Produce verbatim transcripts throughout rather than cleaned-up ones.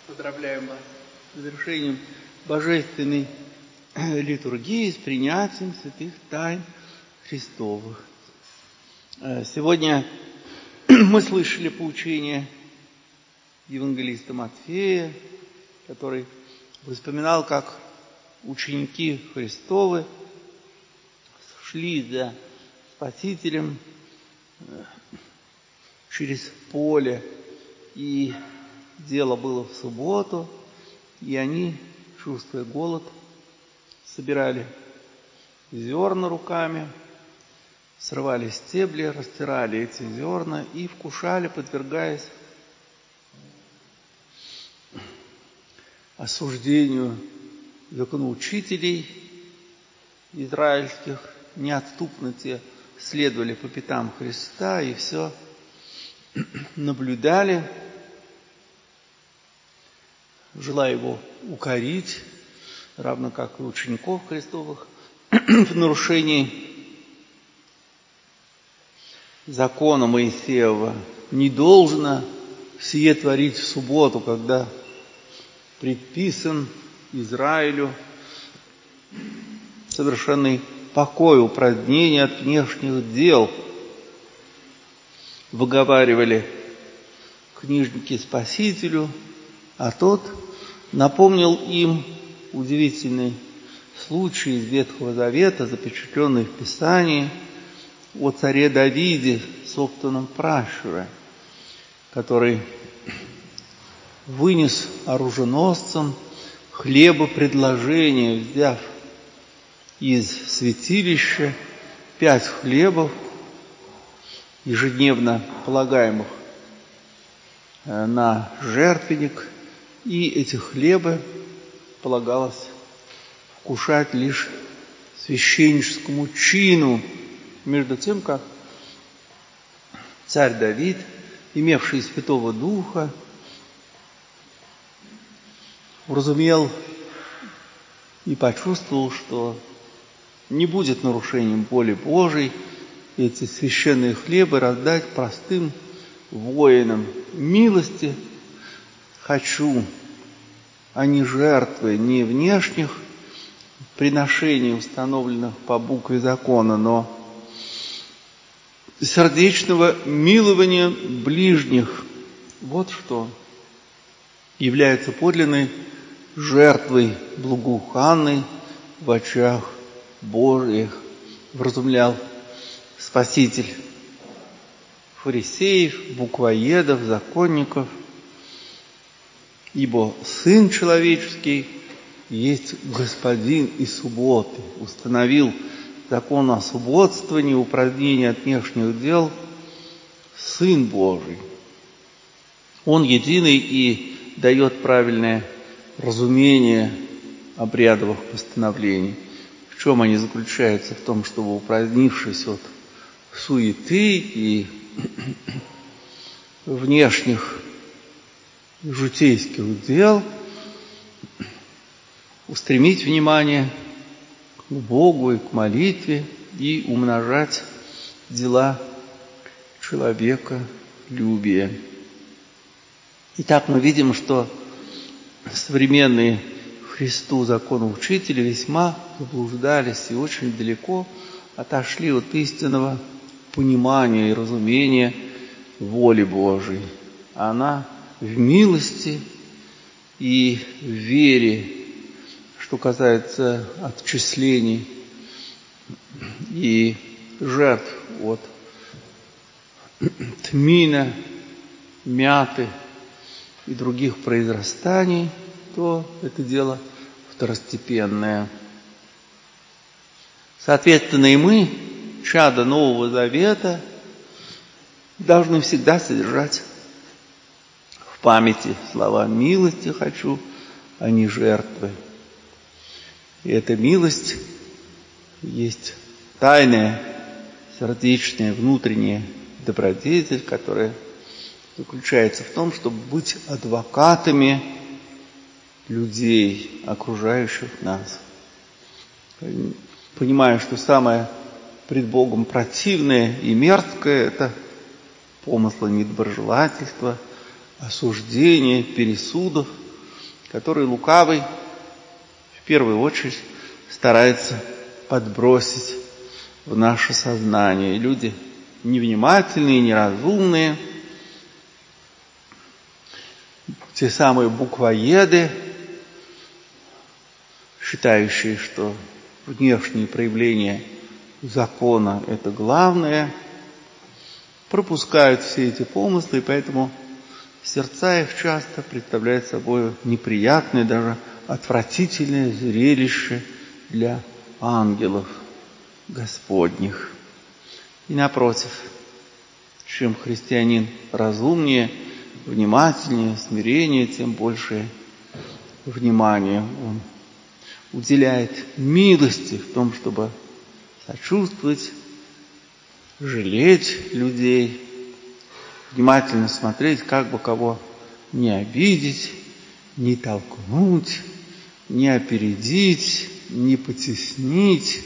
Поздравляем вас с завершением божественной литургии, с принятием святых тайн Христовых. Сегодня мы слышали поучение евангелиста Матфея, который вспоминал, как ученики Христовы шли за Спасителем через поле, и дело было в субботу, и они, чувствуя голод, собирали зерна руками, срывали стебли, растирали эти зерна и вкушали, подвергаясь осуждению законоучителей израильских. Неотступно те следовали по пятам Христа и все наблюдали, желая его укорить, равно как и учеников Христовых, в нарушении закона Моисеева. Не должно сие творить в субботу, когда предписан Израилю совершенный покой, упразднение от внешних дел. Выговаривали книжники Спасителю, а тот напомнил им удивительный случай из Ветхого Завета, запечатленный в Писании, о царе Давиде, собственном пращуре, который вынес оруженосцам хлебопредложение, взяв из святилища пять хлебов, ежедневно полагаемых на жертвенник, и эти хлебы полагалось вкушать лишь священническому чину, между тем, как царь Давид, имевший Святого Духа, уразумел и почувствовал, что не будет нарушением воли Божией эти священные хлебы раздать простым воинам. Милости хочу, а не жертвы, не внешних приношений, установленных по букве закона, но сердечного милования ближних. Вот что является подлинной жертвой благоуханной в очах Божьих, вразумлял Спаситель фарисеев, буквоедов, законников. Ибо Сын Человеческий есть Господин и субботы, установил закон о субботствовании, упразднении от внешних дел Сын Божий. Он единый и дает правильное разумение обрядовых постановлений. В чем они заключаются? В том, чтобы, упразднившись от суеты и внешних житейских дел, устремить внимание к Богу и к молитве и умножать дела человеколюбия. Итак, мы видим, что современные Христу законоучители весьма заблуждались и очень далеко отошли от истинного понимания и разумения воли Божией. Она в милости и в вере, что касается отчислений и жертв от тмина, мяты и других произрастаний, то это дело второстепенное. Соответственно, и мы, чада Нового Завета, должны всегда содержать в памяти слова «милости хочу, а не жертвы». И эта милость есть тайная, сердечная, внутренняя добродетель, которая заключается в том, чтобы быть адвокатами людей, окружающих нас. Понимая, что самое пред Богом противное и мерзкое – это помыслы недоброжелательства, осуждения, пересудов, который лукавый в первую очередь старается подбросить в наше сознание. И люди невнимательные, неразумные, те самые буквоеды, считающие, что внешние проявления закона – это главное, пропускают все эти помыслы, и поэтому сердца их часто представляют собой неприятное, даже отвратительное зрелище для ангелов Господних. И напротив, чем христианин разумнее, внимательнее, смирение, тем больше внимания он уделяет милости в том, чтобы сочувствовать, жалеть людей, внимательно смотреть, как бы кого не обидеть, не толкнуть, не опередить, не потеснить,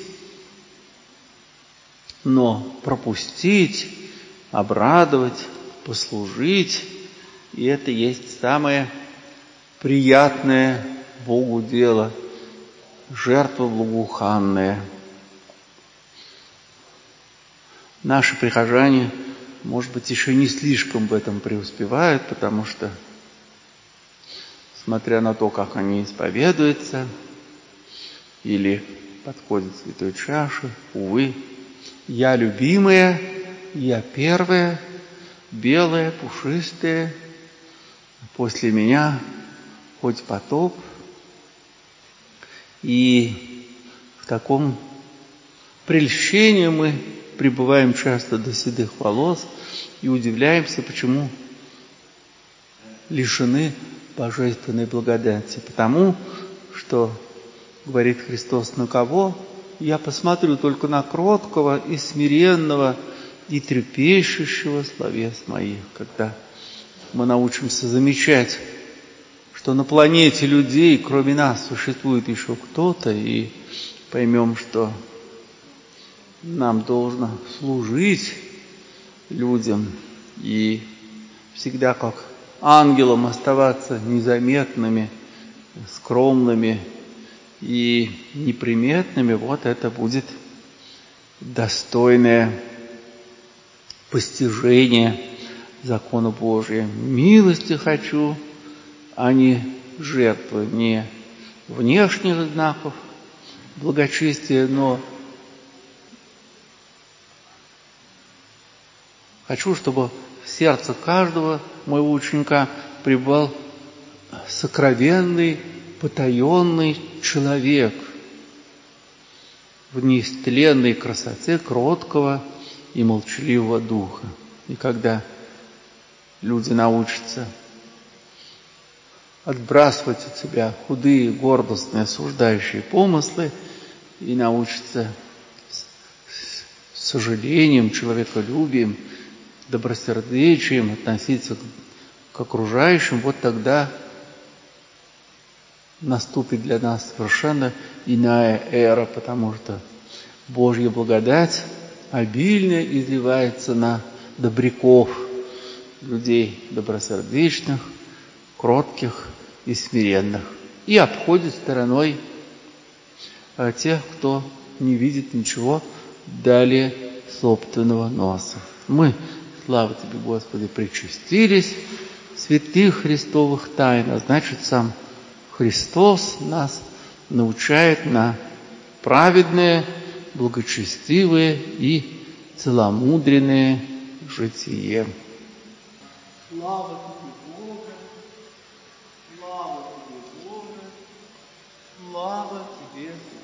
но пропустить, обрадовать, послужить. И это есть самое приятное Богу дело, жертва благоуханная. Наши прихожане, может быть, еще не слишком в этом преуспевают, потому что, смотря на то, как они исповедуются или подходят к святой чаше, увы, я любимая, я первая, белая, пушистая, после меня хоть потоп. И в таком прельщении мы пребываем часто до седых волос и удивляемся, почему лишены божественной благодати. Потому что, говорит Христос, на кого я посмотрю? Только на кроткого и смиренного и трепещущего словес моих. Когда мы научимся замечать, что на планете людей, кроме нас, существует еще кто-то, и поймем, что нам должно служить людям и всегда как ангелам оставаться незаметными, скромными и неприметными, вот это будет достойное постижение закона Божия. Милости хочу, а не жертвы, не внешних знаков благочестия, но хочу, чтобы в сердце каждого моего ученика пребывал сокровенный, потаенный человек в неистленной красоте кроткого и молчаливого духа. И когда люди научатся отбрасывать от себя худые, гордостные, осуждающие помыслы и научатся с сожалением, человеколюбием, добросердечием относиться к окружающим, вот тогда наступит для нас совершенно иная эра, потому что Божья благодать обильно изливается на добряков, людей добросердечных, кротких и смиренных, и обходит стороной тех, кто не видит ничего далее собственного носа. Мы, слава Тебе, Господи, причастились святых Христовых тайн, а значит, сам Христос нас научает на праведное, благочестивое и целомудренное житие. Слава Тебе, Боже, слава Тебе, Боже, слава Тебе,